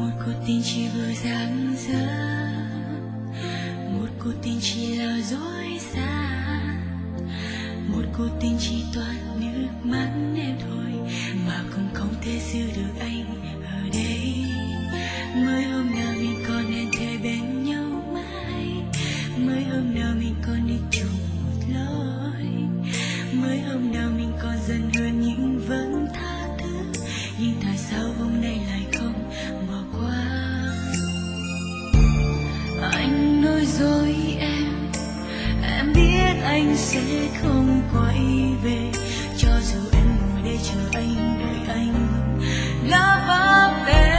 cuộc tình chỉ vừa dang dở, một cuộc tình chỉ là dối gian, một cuộc tình chỉ toàn nước mắt em thôi, mà cũng không thể giữ được anh ở đây. Mới hôm nào mình còn hẹn thề bên nhau mãi, mới hôm nào mình còn đi chung một lối, mới hôm nào mình còn dần hơn nhưng vẫn tha thứ, nhưng tại sao hôm nay lại không bỏ qua. Anh nói dối em biết anh sẽ không quay về, cho dù em ngồi đây chờ anh đợi anh love up em.